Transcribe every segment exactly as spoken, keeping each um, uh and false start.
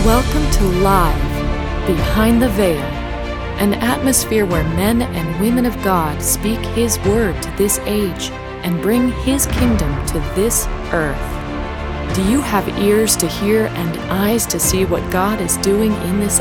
Welcome to Live, Behind the Veil, an atmosphere where men and women of God speak His word to this age and bring His kingdom to this earth. Do you have ears to hear and eyes to see what God is doing in this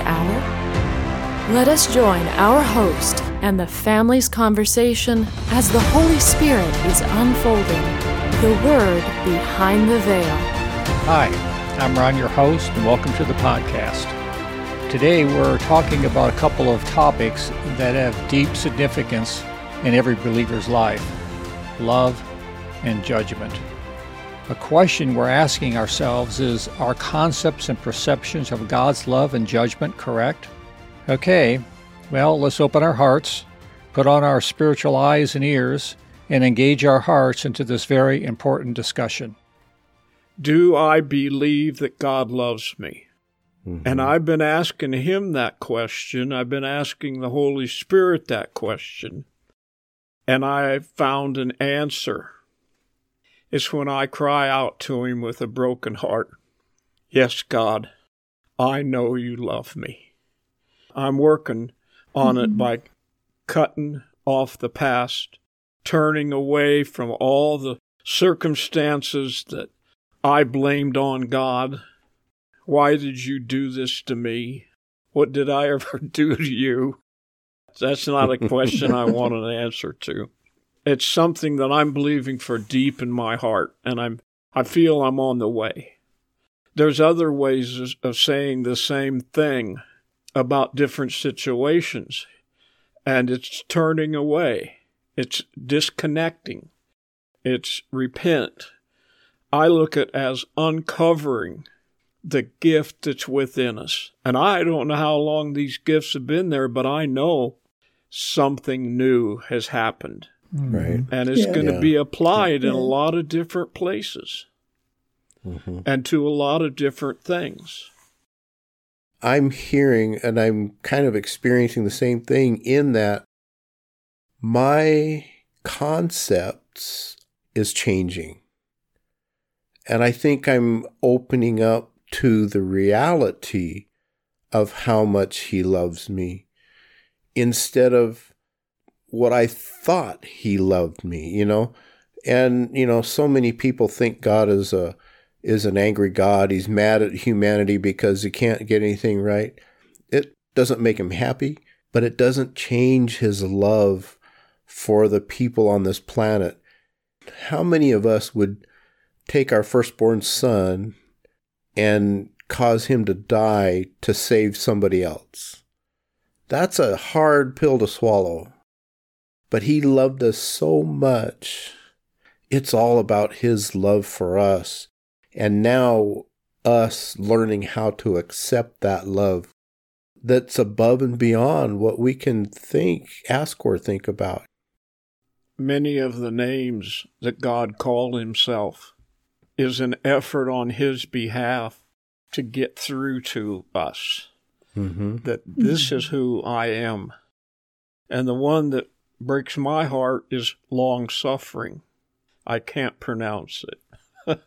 hour? Let us join our host and the family's conversation as the Holy Spirit is unfolding the Word behind the veil. Hi. I'm Ron, your host, and welcome to the podcast. Today we're talking about a couple of topics that have deep significance in every believer's life: love and judgment. A question we're asking ourselves is, are concepts and perceptions of God's love and judgment correct? Okay, well, let's open our hearts, put on our spiritual eyes and ears, and engage our hearts into this very important discussion. Do I believe that God loves me? Mm-hmm. And I've been asking Him that question. I've been asking the Holy Spirit that question. And I found an answer. It's when I cry out to Him with a broken heart. Yes, God, I know you love me. I'm working on mm-hmm. it by cutting off the past, turning away from all the circumstances that I blamed on God. Why did you do this to me? What did I ever do to you? That's not a question I want an answer to. It's something that I'm believing for deep in my heart, and I'm I feel I'm on the way. There's other ways of saying the same thing about different situations, and it's turning away. It's disconnecting. It's repent. I look at it as uncovering the gift that's within us. And I don't know how long these gifts have been there, but I know something new has happened. Right. And it's yeah. going to yeah. be applied yeah. in a lot of different places mm-hmm. and to a lot of different things. I'm hearing and I'm kind of experiencing the same thing in that my concepts is changing. And I think I'm opening up to the reality of how much He loves me instead of what I thought He loved me, you know? And, you know, so many people think God is a is an angry God. He's mad at humanity because He can't get anything right. It doesn't make Him happy, but it doesn't change His love for the people on this planet. How many of us would take our firstborn son and cause him to die to save somebody else? That's a hard pill to swallow. But He loved us so much. It's all about His love for us. And now us learning how to accept that love that's above and beyond what we can think, ask, or think about. Many of the names that God called Himself is an effort on His behalf to get through to us mm-hmm. that this is who I am. And the one that breaks my heart is long-suffering. I can't pronounce it.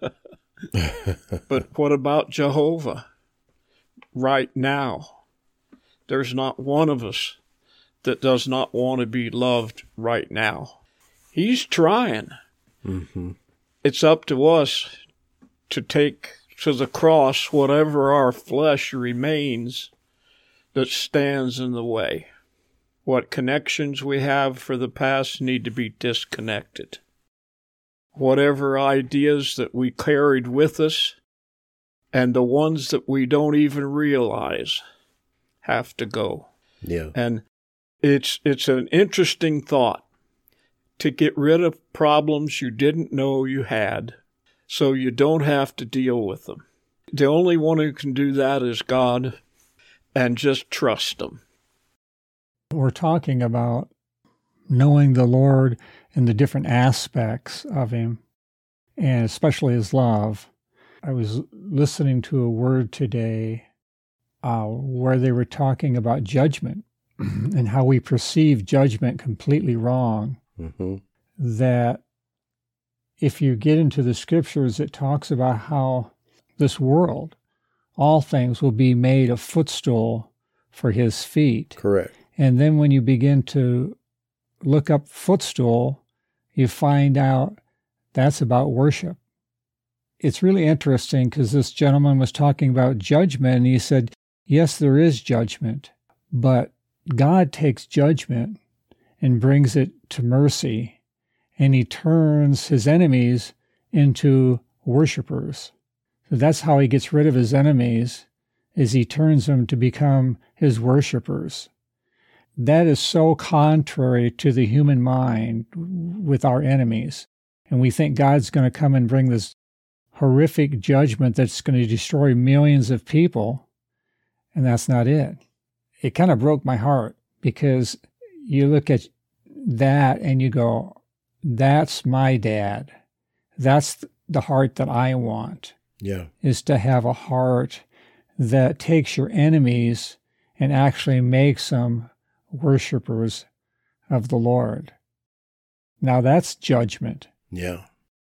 But what about Jehovah? Right now, there's not one of us that does not want to be loved right now. He's trying. Mm-hmm. It's up to us to take to the cross whatever our flesh remains that stands in the way. What connections we have for the past need to be disconnected. Whatever ideas that we carried with us and the ones that we don't even realize have to go. Yeah. And it's it's an interesting thought to get rid of problems you didn't know you had, so you don't have to deal with them. The only one who can do that is God, and just trust Him. We're talking about knowing the Lord and the different aspects of Him, and especially His love. I was listening to a word today uh, where they were talking about judgment and how we perceive judgment completely wrong. Mm-hmm. That if you get into the scriptures, it talks about how this world all things will be made a footstool for his feet. Correct. And then when you begin to look up footstool, you find out that's about worship. It's really interesting because this gentleman was talking about judgment, and he said, yes, there is judgment, but God takes judgment and brings it to mercy, and he turns his enemies into worshipers. So that's how he gets rid of his enemies, is he turns them to become his worshipers. That is so contrary to the human mind with our enemies. And we think God's going to come and bring this horrific judgment that's going to destroy millions of people, and that's not it. It kind of broke my heart, because you look at that and you go, that's my dad. That's the heart that I want. Yeah. Is to have a heart that takes your enemies and actually makes them worshipers of the Lord. Now that's judgment. Yeah.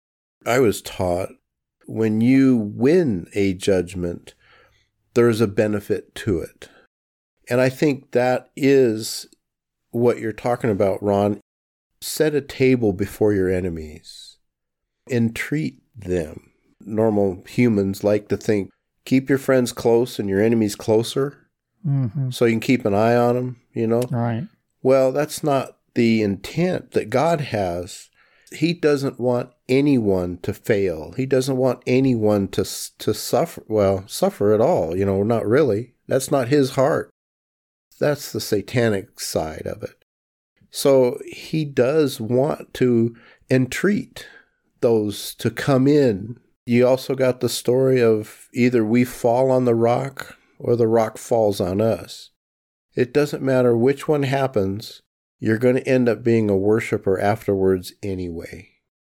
I was taught when you win a judgment, there's a benefit to it. And I think that is what you're talking about, Ron. Set a table before your enemies. Entreat them. Normal humans like to think, keep your friends close and your enemies closer, mm-hmm. so you can keep an eye on them, you know? Right. Well, that's not the intent that God has. He doesn't want anyone to fail. He doesn't want anyone to to suffer, well, suffer at all, you know, not really. That's not his heart. That's the satanic side of it. So he does want to entreat those to come in. You also got the story of either we fall on the rock or the rock falls on us. It doesn't matter which one happens, you're going to end up being a worshiper afterwards anyway.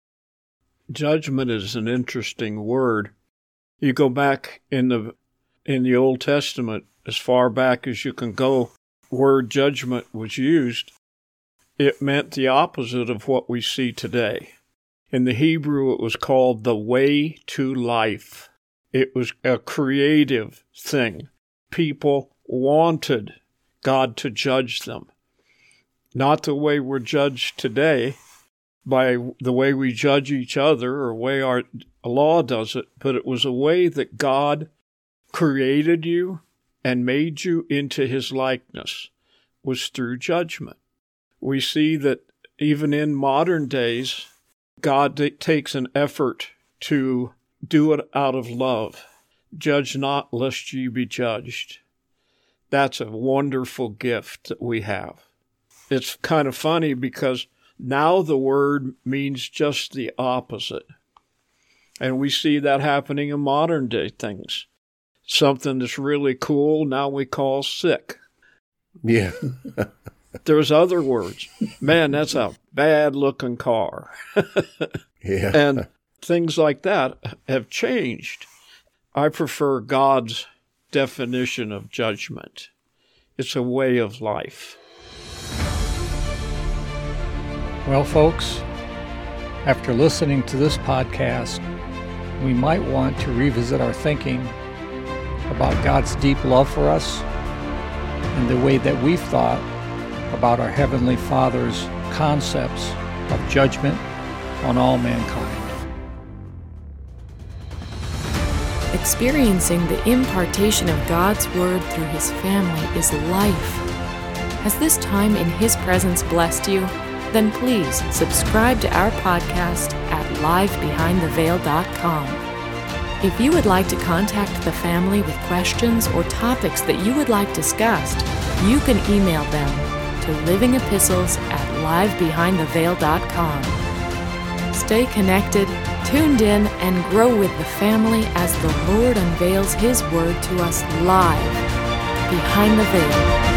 Judgment is an interesting word. You go back in the in the Old Testament, as far back as you can go, word judgment was used. It meant the opposite of what we see today. In the Hebrew, it was called the way to life. It was a creative thing. People wanted God to judge them. Not the way we're judged today, by the way we judge each other or the way our law does it, but it was a way that God created you and made you into his likeness, was through judgment. We see that even in modern days, God takes an effort to do it out of love. Judge not, lest ye be judged. That's a wonderful gift that we have. It's kind of funny because now the word means just the opposite. And we see that happening in modern day things. Something that's really cool, now we call sick. Yeah. There's other words. Man, that's a bad-looking car. Yeah. And things like that have changed. I prefer God's definition of judgment. It's a way of life. Well, folks, after listening to this podcast, we might want to revisit our thinking about God's deep love for us and the way that we've thought about our Heavenly Father's concepts of judgment on all mankind. Experiencing the impartation of God's Word through His family is life. Has this time in His presence blessed you? Then please subscribe to our podcast at live behind the veil dot com. If you would like to contact the family with questions or topics that you would like discussed, you can email them to living epistles at live behind the veil dot com. Stay connected, tuned in, and grow with the family as the Lord unveils His Word to us live behind the veil.